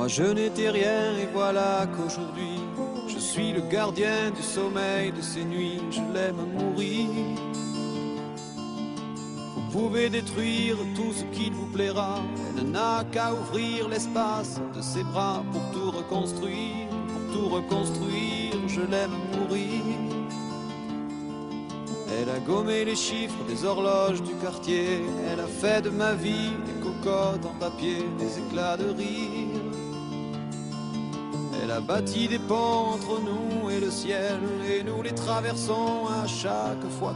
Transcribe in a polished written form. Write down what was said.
Moi je n'étais rien et voilà qu'aujourd'hui je suis le gardien du sommeil de ces nuits. Je l'aime à mourir. Vous pouvez détruire tout ce qu'il vous plaira. Elle n'a qu'à ouvrir l'espace de ses bras pour tout reconstruire. Pour tout reconstruire, je l'aime à mourir. Elle a gommé les chiffres des horloges du quartier. Elle a fait de ma vie des cocottes en papier, des éclats de rire. Elle a bâti des ponts entre nous et le ciel, et nous les traversons à chaque fois